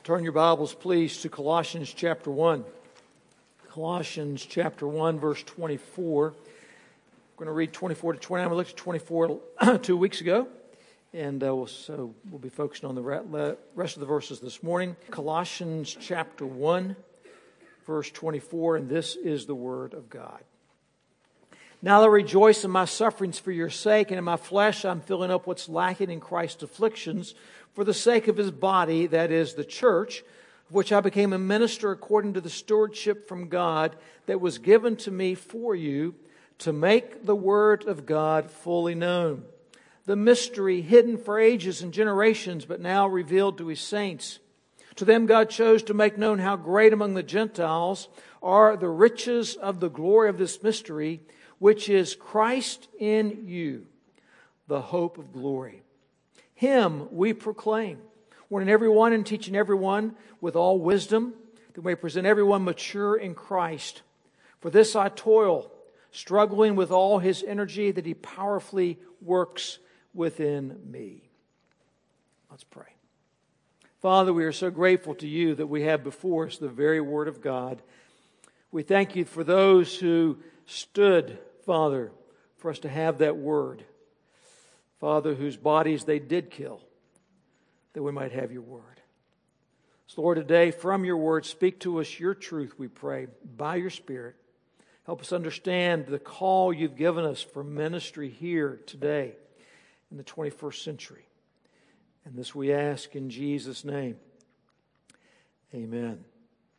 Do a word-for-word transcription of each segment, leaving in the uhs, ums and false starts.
Turn your Bibles, please, to Colossians chapter one. Colossians chapter one, verse twenty-four. We're going to read twenty-four to twenty-nine. We looked at twenty-four two weeks ago, and uh, we'll, so we'll be focusing on the rest of the verses this morning. Colossians chapter one, verse twenty-four, and this is the Word of God. Now I rejoice in my sufferings for your sake, and in my flesh I'm filling up what's lacking in Christ's afflictions for the sake of His body, that is, the church, of which I became a minister according to the stewardship from God that was given to me for you, to make the Word of God fully known. The mystery hidden for ages and generations, but now revealed to His saints. To them God chose to make known how great among the Gentiles are the riches of the glory of this mystery, which is Christ in you, the hope of glory. Him we proclaim, warning everyone and teaching everyone with all wisdom, that we may present everyone mature in Christ. For this I toil, struggling with all His energy that He powerfully works within me. Let's pray. Father, we are so grateful to You that we have before us the very Word of God. We thank You for those who stood, Father, for us to have that Word. Father, whose bodies they did kill, that we might have Your Word. So Lord, today from Your Word, speak to us Your truth, we pray, by Your Spirit. Help us understand the call You've given us for ministry here today in the twenty-first century. And this we ask in Jesus' name. Amen.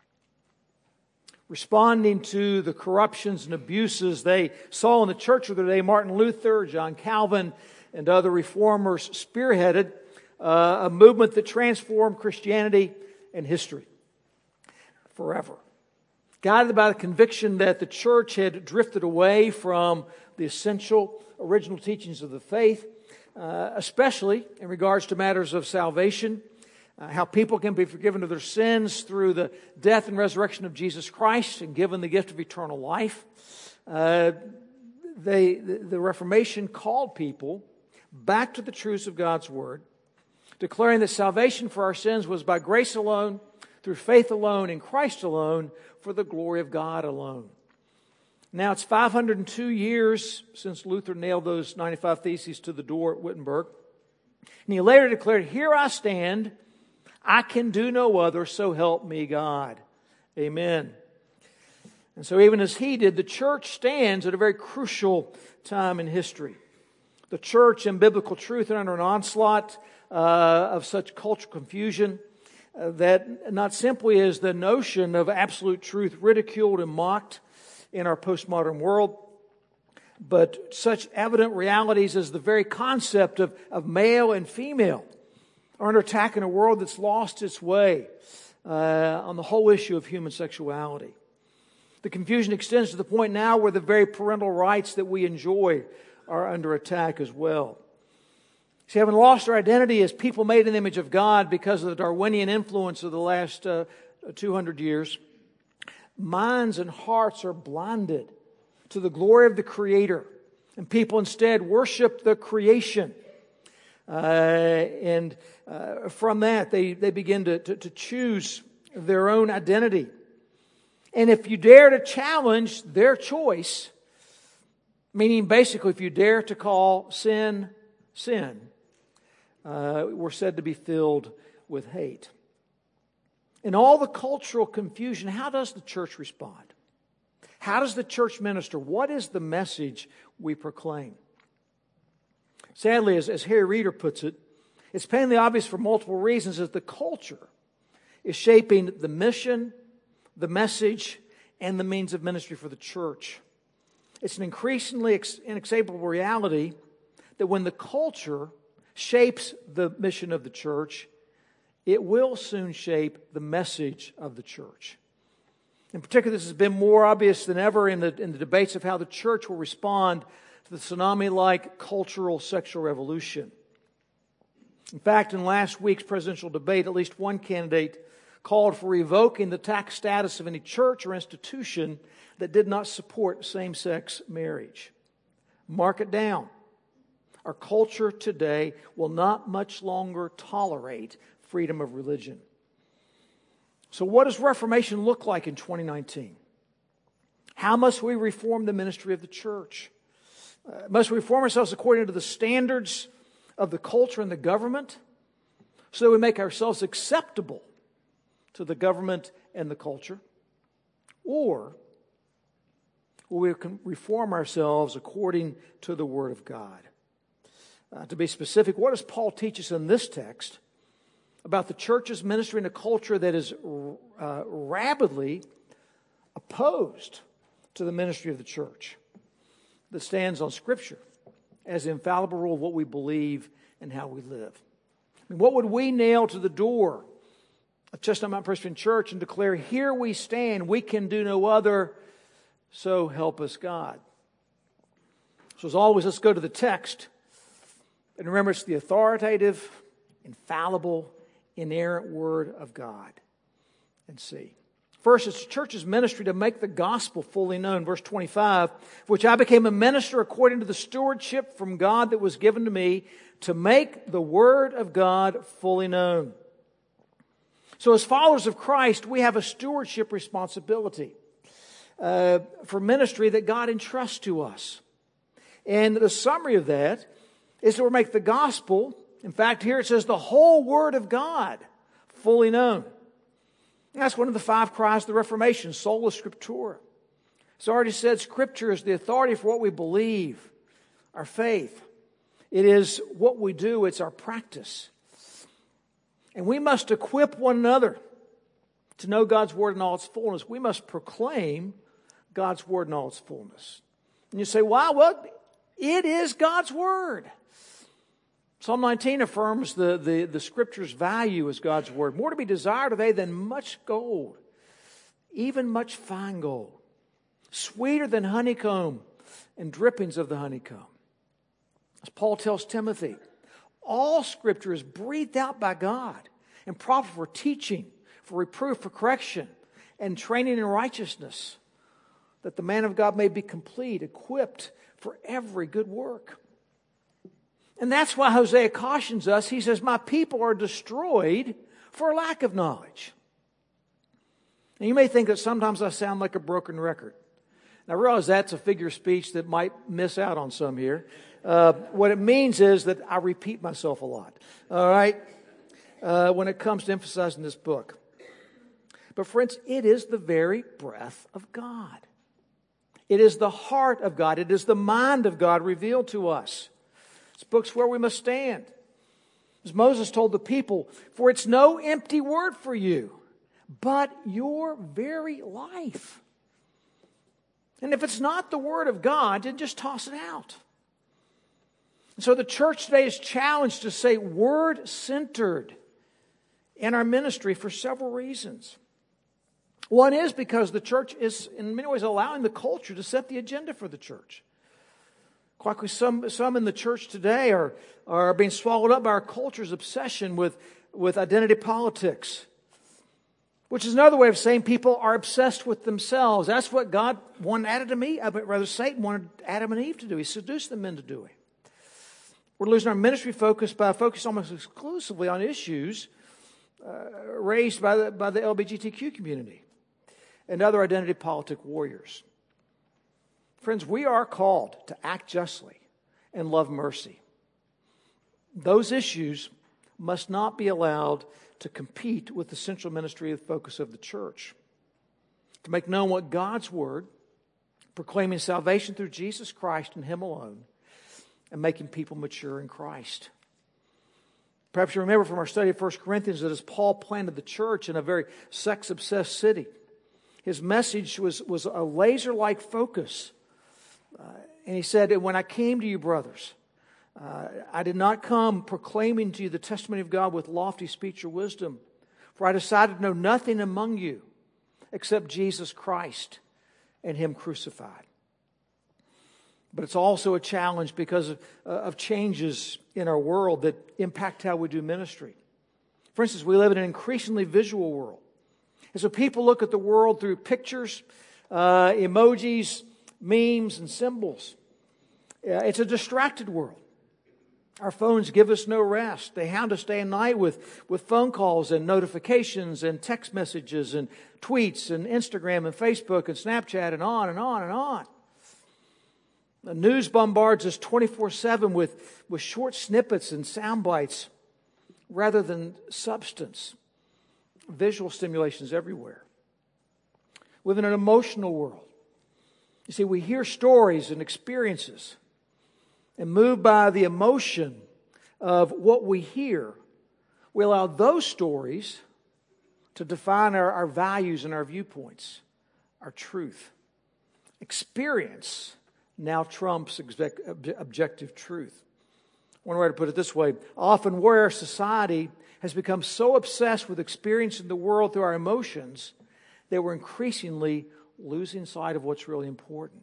Responding to the corruptions and abuses they saw in the church of the day, Martin Luther, John Calvin, and other reformers spearheaded uh, a movement that transformed Christianity and history forever. Guided by the conviction that the church had drifted away from the essential original teachings of the faith, uh, especially in regards to matters of salvation, uh, how people can be forgiven of their sins through the death and resurrection of Jesus Christ and given the gift of eternal life. Uh, they, the, the Reformation called people back to the truths of God's Word, declaring that salvation for our sins was by grace alone, through faith alone, in Christ alone, for the glory of God alone. Now it's five hundred two years since Luther nailed those ninety-five Theses to the door at Wittenberg. And he later declared, "Here I stand, I can do no other, so help me God." Amen. And so even as he did, the church stands at a very crucial time in history. The church and biblical truth are under an onslaught uh, of such cultural confusion uh, that not simply is the notion of absolute truth ridiculed and mocked in our postmodern world, but such evident realities as the very concept of, of male and female are under attack in a world that's lost its way uh, on the whole issue of human sexuality. The confusion extends to the point now where the very parental rights that we enjoy are under attack as well. See, having lost our identity as people made in the image of God because of the Darwinian influence of the last uh, two hundred years, minds and hearts are blinded to the glory of the Creator, and people instead worship the creation. Uh, and uh, from that, they, they begin to, to, to choose their own identity. And if you dare to challenge their choice, meaning basically if you dare to call sin, sin, uh, we're said to be filled with hate. In all the cultural confusion, how does the church respond? How does the church minister? What is the message we proclaim? Sadly, as, as Harry Reeder puts it, it's plainly obvious for multiple reasons that the culture is shaping the mission, the message, and the means of ministry for the church. It's an increasingly inescapable reality that when the culture shapes the mission of the church, it will soon shape the message of the church. In particular, this has been more obvious than ever in the, in the debates of how the church will respond to the tsunami-like cultural sexual revolution. In fact, in last week's presidential debate, at least one candidate called for revoking the tax status of any church or institution that did not support same-sex marriage. Mark it down. Our culture today will not much longer tolerate freedom of religion. So what does Reformation look like in twenty nineteen? How must we reform the ministry of the church? Uh, must we reform ourselves according to the standards of the culture and the government so that we make ourselves acceptable to the government and the culture? Or will we reform ourselves according to the Word of God? Uh, to be specific, what does Paul teach us in this text about the church's ministry in a culture that is uh, rabidly opposed to the ministry of the church, that stands on Scripture as the infallible rule of what we believe and how we live? I mean, what would we nail to the door of Chestnut Mountain Presbyterian Church and declare, here we stand, we can do no other, so help us God? So as always, let's go to the text. And remember, it's the authoritative, infallible, inerrant Word of God. And see. First, it's the church's ministry to make the gospel fully known. Verse twenty-five, which I became a minister according to the stewardship from God that was given to me to make the Word of God fully known. So as followers of Christ, we have a stewardship responsibility uh, for ministry that God entrusts to us. And the summary of that is to make the gospel, in fact, here it says the whole Word of God, fully known. And that's one of the five cries of the Reformation, sola scriptura. It's already said Scripture is the authority for what we believe, our faith. It is what we do, it's our practice. And we must equip one another to know God's Word in all its fullness. We must proclaim God's Word in all its fullness. And you say, wow, well, it is God's Word. Psalm nineteen affirms the, the, the Scripture's value as God's Word. More to be desired are they than much gold, even much fine gold. Sweeter than honeycomb and drippings of the honeycomb. As Paul tells Timothy, all Scripture is breathed out by God and proper for teaching, for reproof, for correction, and training in righteousness, that the man of God may be complete, equipped for every good work. And that's why Hosea cautions us. He says, my people are destroyed for lack of knowledge. And you may think that sometimes I sound like a broken record. Now, I realize that's a figure of speech that might miss out on some here. Uh, what it means is that I repeat myself a lot, all right, uh, when it comes to emphasizing this book. But friends, it is the very breath of God. It is the heart of God. It is the mind of God revealed to us. This book's where we must stand. As Moses told the people, for it's no empty word for you, but your very life. And if it's not the Word of God, then just toss it out. And so the church today is challenged to say Word-centered in our ministry for several reasons. One is because the church is in many ways allowing the culture to set the agenda for the church. Quite some, some in the church today are, are being swallowed up by our culture's obsession with, with identity politics, which is another way of saying people are obsessed with themselves. That's what God wanted Adam and Eve, rather Satan wanted Adam and Eve to do. He seduced them into doing. We're losing our ministry focus by focusing almost exclusively on issues uh, raised by the, by the L G B T Q community and other identity politic warriors. Friends, we are called to act justly and love mercy. Those issues must not be allowed to compete with the central ministry and focus of the church. To make known what God's Word, proclaiming salvation through Jesus Christ and Him alone, and making people mature in Christ. Perhaps you remember from our study of First Corinthians that as Paul planted the church in a very sex-obsessed city, his message was, was a laser-like focus. Uh, and he said, when I came to you, brothers, uh, I did not come proclaiming to you the testimony of God with lofty speech or wisdom, for I decided to know nothing among you except Jesus Christ and Him crucified. But it's also a challenge because of, uh, of changes in our world that impact how we do ministry. For instance, we live in an increasingly visual world. And so people look at the world through pictures, uh, emojis, memes, and symbols. Uh, it's a distracted world. Our phones give us no rest. They hound us day and night with, with phone calls and notifications and text messages and tweets and Instagram and Facebook and Snapchat and on and on and on. The news bombards us twenty-four seven with, with short snippets and sound bites rather than substance. Visual stimulations everywhere. We live in an emotional world. You see, we hear stories and experiences and moved by the emotion of what we hear, we allow those stories to define our, our values and our viewpoints, our truth. Experience now trumps exec, ob, objective truth. One way to put it this way, often where our society has become so obsessed with experiencing the world through our emotions that we're increasingly losing sight of what's really important.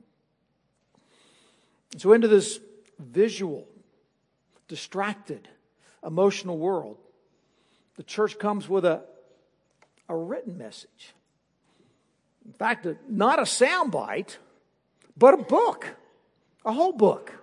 So into this visual, distracted, emotional world, the church comes with a, a written message. In fact, not a soundbite, but a book, a whole book.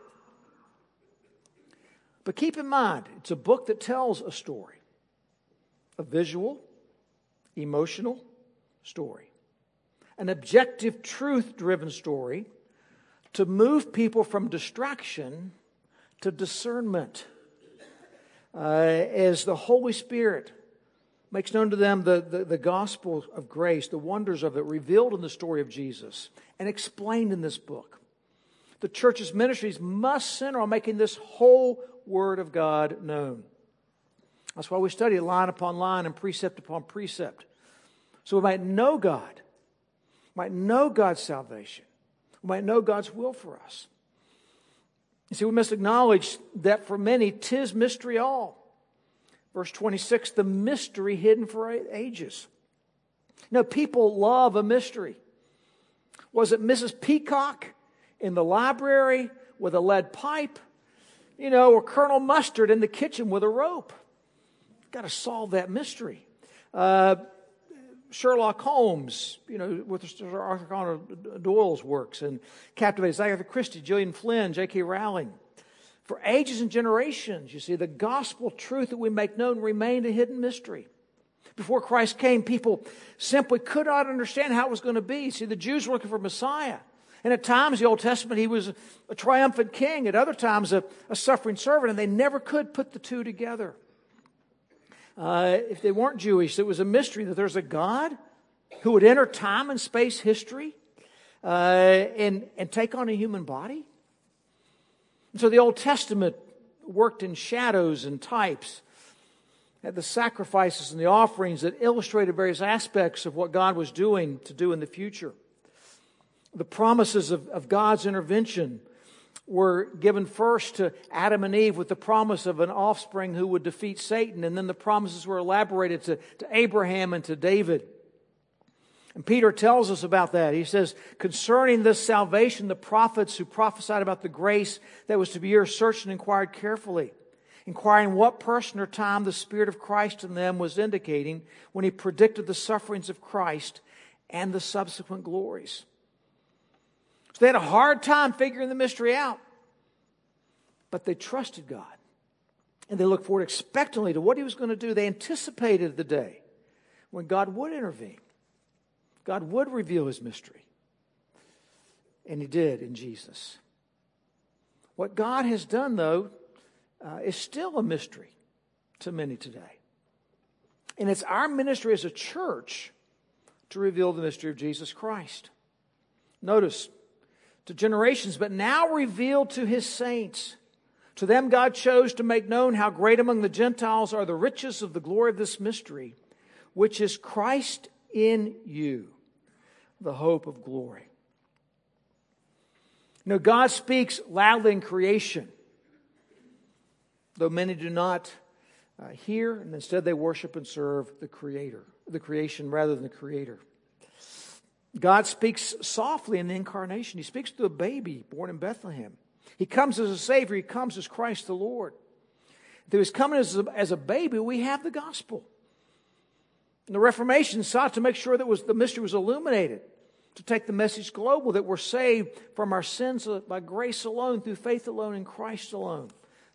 But keep in mind, it's a book that tells a story, a visual, emotional story, an objective, truth-driven story to move people from distraction to discernment uh, as the Holy Spirit makes known to them the, the, the gospel of grace, the wonders of it revealed in the story of Jesus and explained in this book. The church's ministries must center on making this whole Word of God known. That's why we study line upon line and precept upon precept, so we might know God, might know God's salvation, we might know God's will for us. You see, we must acknowledge that for many, 'tis mystery all. Verse twenty-six, the mystery hidden for ages. Now, people love a mystery. Was it Missus Peacock in the library with a lead pipe? You know, or Colonel Mustard in the kitchen with a rope? Got to solve that mystery. Uh, Sherlock Holmes, you know, with Arthur Conan Doyle's works, and captivated Agatha Christie, Gillian Flynn, J K Rowling. For ages and generations, you see, the gospel truth that we make known remained a hidden mystery. Before Christ came, people simply could not understand how it was going to be. See, the Jews were looking for Messiah. And at times, the Old Testament, he was a triumphant king. At other times, a, a suffering servant. And they never could put the two together. Uh, if they weren't Jewish, it was a mystery that there's a God who would enter time and space history uh, and, and take on a human body. And so the Old Testament worked in shadows and types, had the sacrifices and the offerings that illustrated various aspects of what God was doing to do in the future. The promises of, of God's intervention were given first to Adam and Eve with the promise of an offspring who would defeat Satan. And then the promises were elaborated to, to Abraham and to David. And Peter tells us about that. He says, concerning this salvation, the prophets who prophesied about the grace that was to be yours searched and inquired carefully, inquiring what person or time the Spirit of Christ in them was indicating when he predicted the sufferings of Christ and the subsequent glories. So they had a hard time figuring the mystery out. But they trusted God. And they looked forward expectantly to what he was going to do. They anticipated the day when God would intervene. God would reveal his mystery. And he did in Jesus. What God has done, though, uh, is still a mystery to many today. And it's our ministry as a church to reveal the mystery of Jesus Christ. Notice, to generations, but now revealed to his saints. To them God chose to make known how great among the Gentiles are the riches of the glory of this mystery, which is Christ in you, the hope of glory. You know, God speaks loudly in creation, though many do not uh, hear, and instead they worship and serve the Creator, the creation rather than the Creator. God speaks softly in the incarnation. He speaks to a baby born in Bethlehem. He comes as a Savior. He comes as Christ the Lord. Through his coming as a, as a baby, we have the gospel. And the Reformation sought to make sure that was, the mystery was illuminated, to take the message global, that we're saved from our sins by grace alone, through faith alone, in Christ alone.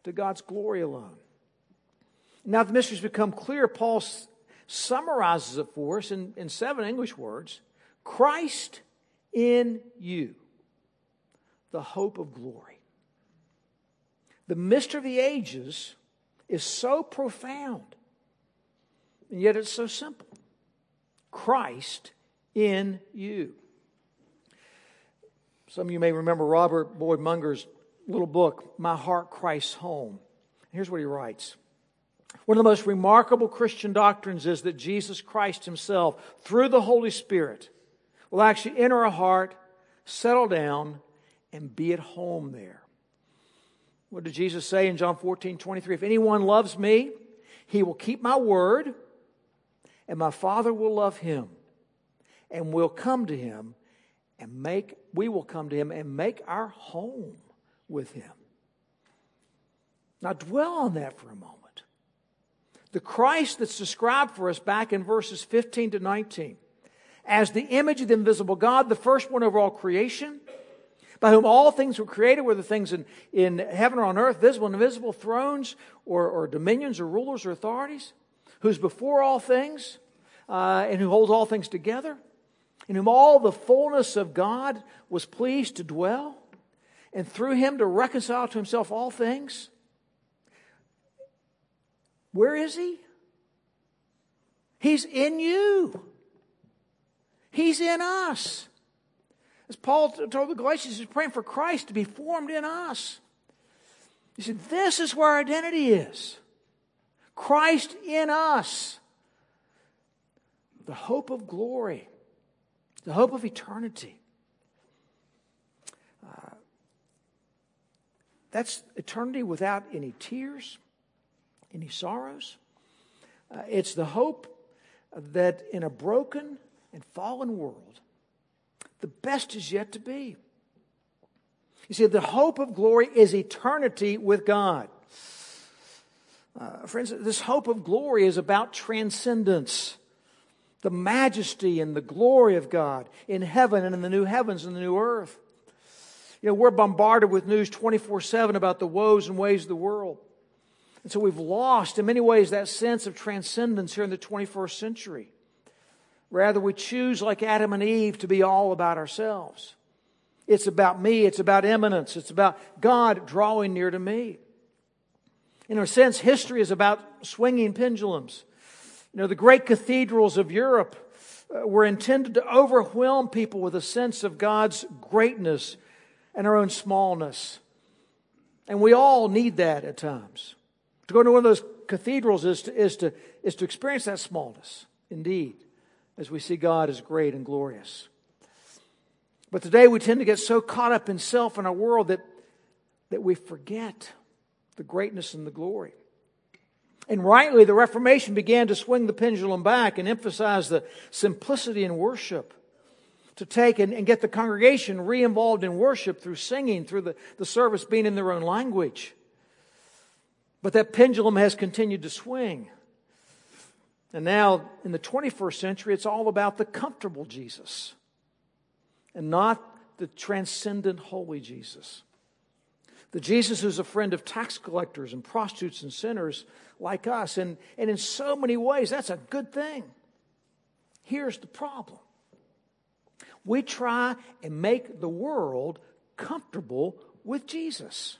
to God's glory alone. Now the mystery's become clear. Paul s- summarizes it for us in, in seven English words. Christ in you, the hope of glory. The mystery of the ages is so profound, and yet it's so simple. Christ in you. Some of you may remember Robert Boyd Munger's little book, My Heart, Christ's Home. Here's what he writes. One of the most remarkable Christian doctrines is that Jesus Christ himself, through the Holy Spirit, will actually enter a heart, settle down, and be at home there. What did Jesus say in John fourteen twenty-three? If anyone loves me, he will keep my word, and my Father will love him, and we'll come to him and make, we will come to him and make our home with him. Now dwell on that for a moment. The Christ that's described for us back in verses fifteen to nineteen, as the image of the invisible God, the firstborn over all creation, by whom all things were created, whether things in, in heaven or on earth, visible and invisible, thrones or, or dominions or rulers or authorities, who's before all things uh, and who holds all things together, in whom all the fullness of God was pleased to dwell, and through him to reconcile to himself all things. Where is he? He's in you. He's in us. As Paul told the Galatians, he's praying for Christ to be formed in us. He said, this is where our identity is. Christ in us. The hope of glory. The hope of eternity. Uh, that's eternity without any tears, any sorrows. Uh, it's the hope that in a broken and fallen world, the best is yet to be. You see, the hope of glory is eternity with God. Uh, friends, this hope of glory is about transcendence. The majesty and the glory of God in heaven and in the new heavens and the new earth. You know, we're bombarded with news twenty-four seven about the woes and ways of the world. And so we've lost, in many ways, that sense of transcendence here in the twenty-first century. Rather, we choose, like Adam and Eve, to be all about ourselves. It's about me. It's about immanence. It's about God drawing near to me. In a sense, history is about swinging pendulums. You know, the great cathedrals of Europe uh, were intended to overwhelm people with a sense of God's greatness and our own smallness. And we all need that at times. To go to one of those cathedrals is to, is to, is to experience that smallness, indeed, as we see God as great and glorious. But today we tend to get so caught up in self and our world that, that we forget the greatness and the glory. And rightly, the Reformation began to swing the pendulum back and emphasize the simplicity in worship. To take and, and get the congregation re-involved in worship through singing, through the, the service being in their own language. But that pendulum has continued to swing. And now, in the twenty-first century, it's all about the comfortable Jesus and not the transcendent, holy Jesus. The Jesus who's a friend of tax collectors and prostitutes and sinners like us. And, and in so many ways, that's a good thing. Here's the problem. We try and make the world comfortable with Jesus.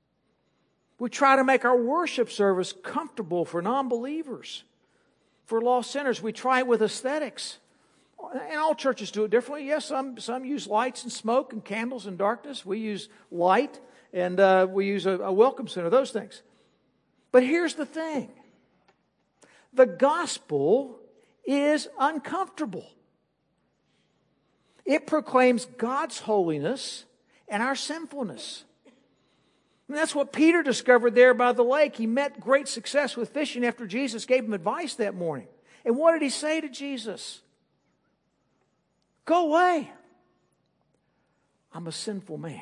We try to make our worship service comfortable for non-believers, for lost sinners. We try it with aesthetics. And all churches do it differently. Yes, some, some use lights and smoke and candles and darkness. We use light and uh, we use a, a welcome center, those things. But here's the thing. The gospel is uncomfortable. It proclaims God's holiness and our sinfulness. And that's what Peter discovered there by the lake. He met great success with fishing after Jesus gave him advice that morning. And what did he say to Jesus? Go away. I'm a sinful man.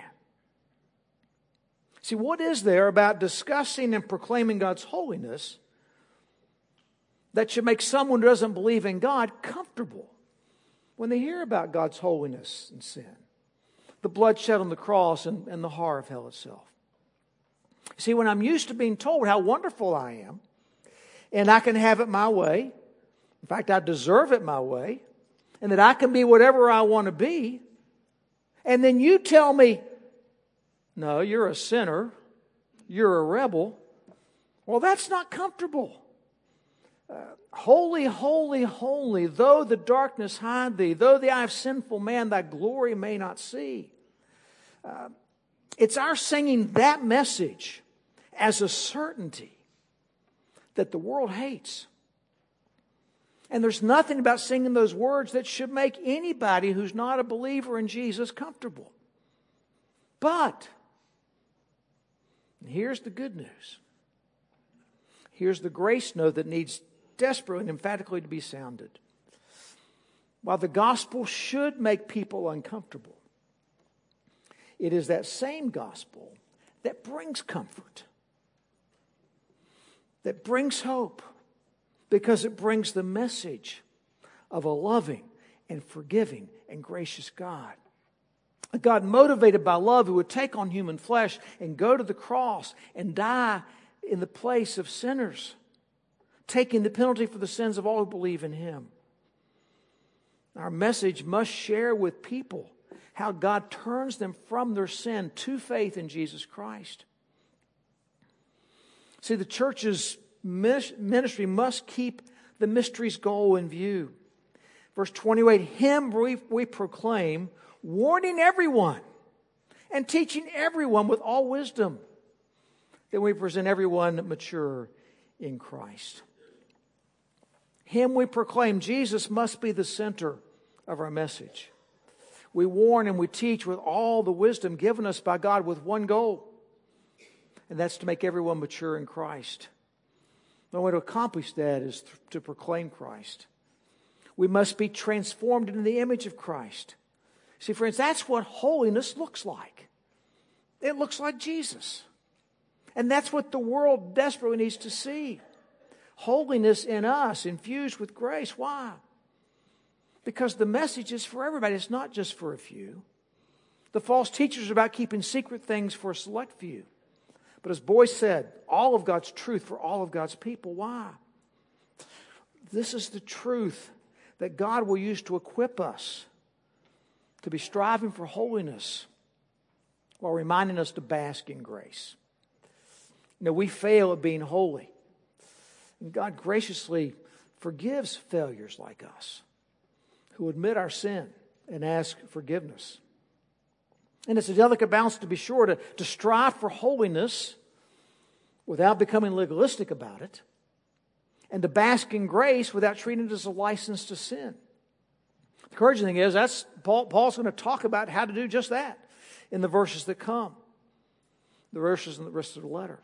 See, what is there about discussing and proclaiming God's holiness that should make someone who doesn't believe in God comfortable when they hear about God's holiness and sin? The blood shed on the cross and, and the horror of hell itself. See, when I'm used to being told how wonderful I am, and I can have it my way, in fact, I deserve it my way, and that I can be whatever I want to be, and then you tell me, no, you're a sinner, you're a rebel, well, that's not comfortable. Uh, holy, holy, holy, though the darkness hide thee, though the eye of sinful man thy glory may not see. Uh, it's our singing that message as a certainty that the world hates. And there's nothing about singing those words that should make anybody who's not a believer in Jesus comfortable. But here's the good news. Here's the grace note that needs desperately and emphatically to be sounded. While the gospel should make people uncomfortable, it is that same gospel that brings comfort, that brings hope, because it brings the message of a loving and forgiving and gracious God. A God motivated by love who would take on human flesh and go to the cross and die in the place of sinners, taking the penalty for the sins of all who believe in Him. Our message must share with people how God turns them from their sin to faith in Jesus Christ. See, the church's ministry must keep the mystery's goal in view. Verse twenty-eight, Him we, we proclaim, warning everyone and teaching everyone with all wisdom, that we present everyone mature in Christ. Him we proclaim. Jesus must be the center of our message. We warn and we teach with all the wisdom given us by God with one goal, and that's to make everyone mature in Christ. The way to accomplish that is to proclaim Christ. We must be transformed into the image of Christ. See, friends, that's what holiness looks like. It looks like Jesus. And that's what the world desperately needs to see. Holiness in us, infused with grace. Why? Because the message is for everybody. It's not just for a few. The false teachers are about keeping secret things for a select few. But as Boyce said, all of God's truth for all of God's people. Why? This is the truth that God will use to equip us to be striving for holiness while reminding us to bask in grace. You know, we fail at being holy. And God graciously forgives failures like us who admit our sin and ask forgiveness. And it's a delicate balance, to be sure, to, to strive for holiness without becoming legalistic about it, and to bask in grace without treating it as a license to sin. The encouraging thing is, that's Paul, Paul's going to talk about how to do just that in the verses that come, the verses in the rest of the letter.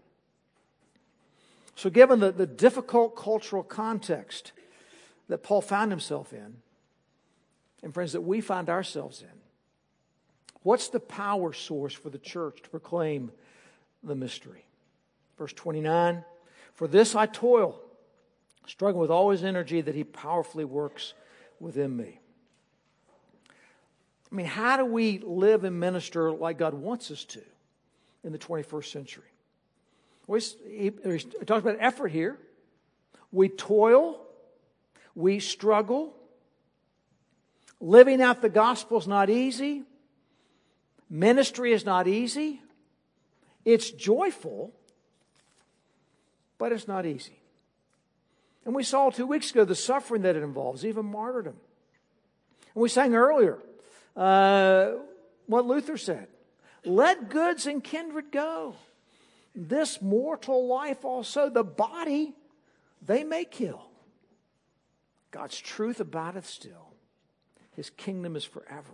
So given the, the difficult cultural context that Paul found himself in, and friends, that we find ourselves in, what's the power source for the church to proclaim the mystery? Verse twenty-nine, for this I toil, struggling with all His energy that He powerfully works within me. I mean, how do we live and minister like God wants us to in the twenty-first century? Well, he, he talks about effort here. We toil. We struggle. Living out the gospel is not easy. Ministry is not easy. It's joyful, but it's not easy. And we saw two weeks ago the suffering that it involves, even martyrdom. And we sang earlier uh, what Luther said. Let goods and kindred go. This mortal life also, the body, they may kill. God's truth abideth still. His kingdom is forever.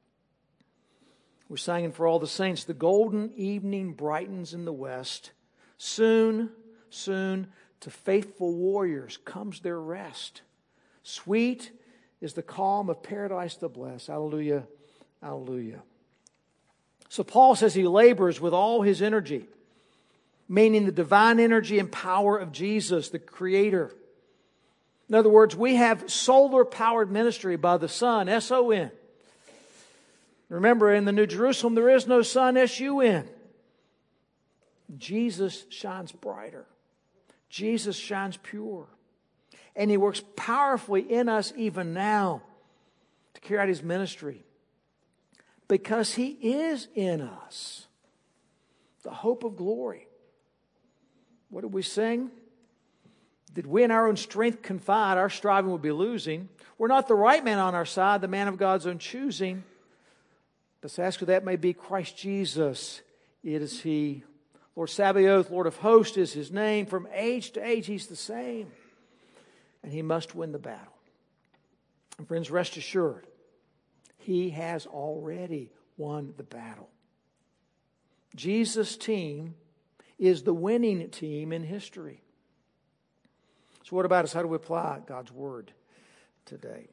We're singing for all the saints. The golden evening brightens in the west. Soon, soon, to faithful warriors comes their rest. Sweet is the calm of paradise the blessed. Hallelujah, hallelujah. So Paul says he labors with all his energy, meaning the divine energy and power of Jesus, the Creator. In other words, we have solar-powered ministry by the Son, S O N. Remember, in the New Jerusalem, there is no sun, S U N. Jesus shines brighter. Jesus shines pure. And He works powerfully in us even now to carry out His ministry. Because He is in us, the hope of glory. What did we sing? Did we in our own strength confide, our striving would be losing. We're not the right man on our side, the man of God's own choosing. Let's ask who that may be. Christ Jesus, it is He. Lord Sabaoth, Lord of hosts is His name. From age to age He's the same. And He must win the battle. And friends, rest assured, He has already won the battle. Jesus' team is the winning team in history. So what about us? How do we apply God's Word today?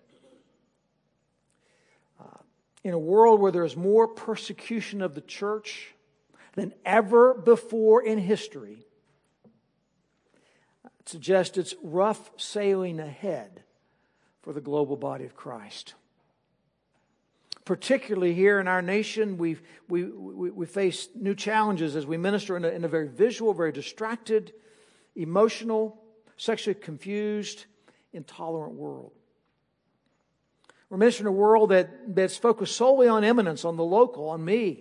Uh, in a world where there is more persecution of the church than ever before in history, it suggests it's rough sailing ahead for the global body of Christ. Particularly here in our nation, we've, we, we, we face new challenges as we minister in a, in a very visual, very distracted, emotional, sexually confused, intolerant world. We're ministering in a world that, that's focused solely on immanence, on the local, on me,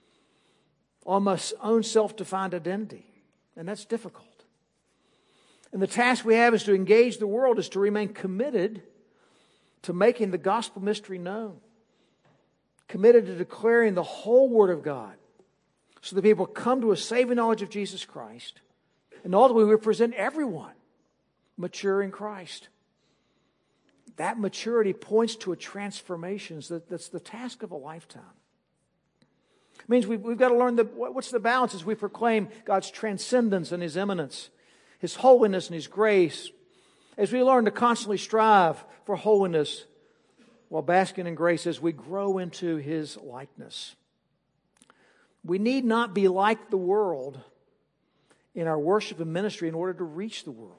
on my own self-defined identity. And that's difficult. And the task we have is to engage the world, is to remain committed to making the gospel mystery known. Committed to declaring the whole Word of God so that people come to a saving knowledge of Jesus Christ. And ultimately we present everyone mature in Christ. That maturity points to a transformation that's the task of a lifetime. It means we've, we've got to learn the, what's the balance as we proclaim God's transcendence and His immanence, His holiness and His grace, as we learn to constantly strive for holiness while basking in grace as we grow into His likeness. We need not be like the world in our worship and ministry in order to reach the world.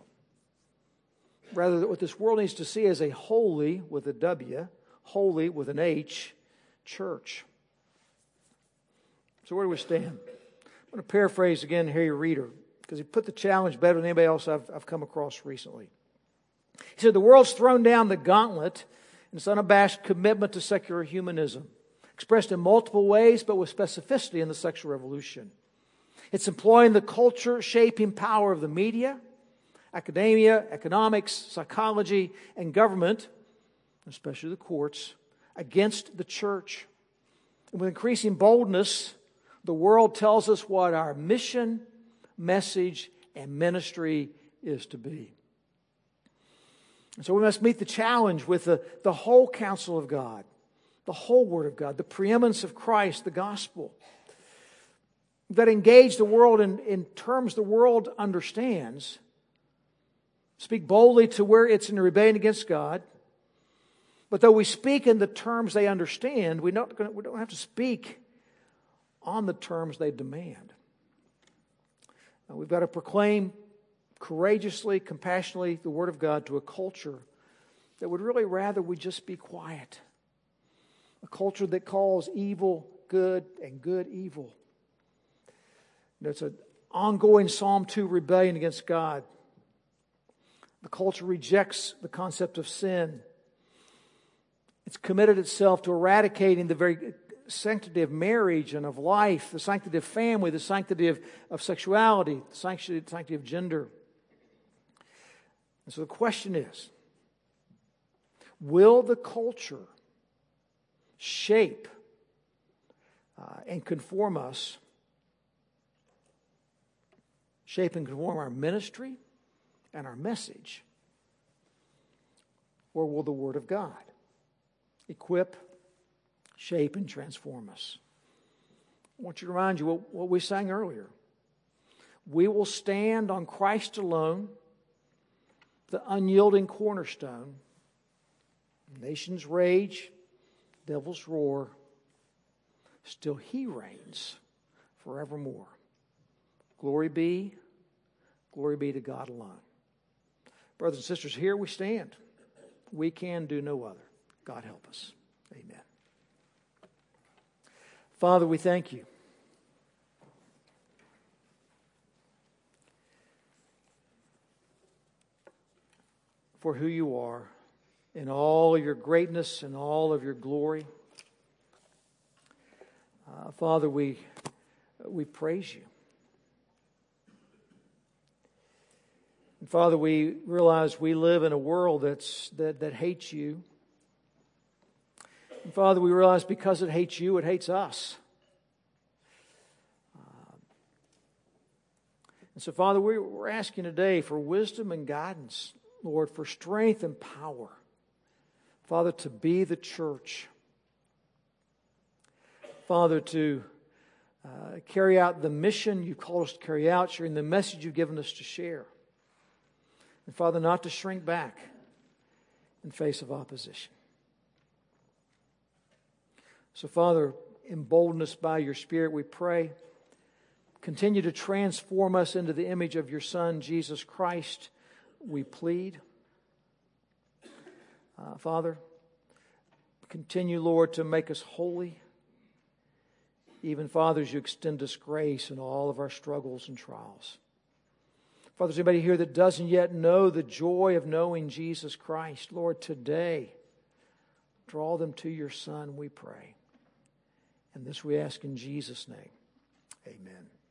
Rather, what this world needs to see is a holy, with a W, holy with an H, church. So where do we stand? I'm going to paraphrase again Harry Reeder, because he put the challenge better than anybody else I've, I've come across recently. He said, the world's thrown down the gauntlet in its unabashed commitment to secular humanism, expressed in multiple ways, but with specificity in the sexual revolution. It's employing the culture-shaping power of the media, academia, economics, psychology, and government, especially the courts, against the church. And with increasing boldness, the world tells us what our mission, message, and ministry is to be. And so we must meet the challenge with the, the whole counsel of God, the whole Word of God, the preeminence of Christ, the gospel, that engage the world in, in terms the world understands, speak boldly to where it's in rebellion against God. But though we speak in the terms they understand, we're not gonna, we don't have to speak on the terms they demand. Now, we've got to proclaim courageously, compassionately the Word of God to a culture that would really rather we just be quiet. A culture that calls evil good and good evil. You know, it's an ongoing Psalm two rebellion against God. The culture rejects the concept of sin. It's committed itself to eradicating the very sanctity of marriage and of life, the sanctity of family, the sanctity of, of sexuality, the sanctity, the sanctity of gender. And so the question is, will the culture shape uh, and conform us, shape and conform our ministry and our message? Or will the Word of God equip, shape, and transform us? I want you to remind you what, what we sang earlier. We will stand on Christ alone, the unyielding cornerstone. Nations rage, devils roar, still He reigns forevermore. Glory be, glory be to God alone. Brothers and sisters, here we stand. We can do no other. God help us. Amen. Father, we thank You for who you are in all of your greatness and all of your glory. Uh, Father, we, we praise you. And Father, we realize we live in a world that's, that, that hates you. And Father, we realize because it hates you, it hates us. Um, and so, Father, we, we're asking today for wisdom and guidance, Lord, for strength and power. Father, to be the church. Father, to uh, carry out the mission you've called us to carry out, sharing the message you've given us to share. And Father, not to shrink back in face of opposition. So Father, embolden us by your Spirit, we pray. Continue to transform us into the image of your Son, Jesus Christ, we plead. Uh, Father, continue, Lord, to make us holy. Even, Father, as you extend us grace in all of our struggles and trials. Father, is anybody here that doesn't yet know the joy of knowing Jesus Christ? Lord, today, draw them to your Son, we pray. And this we ask in Jesus' name. Amen.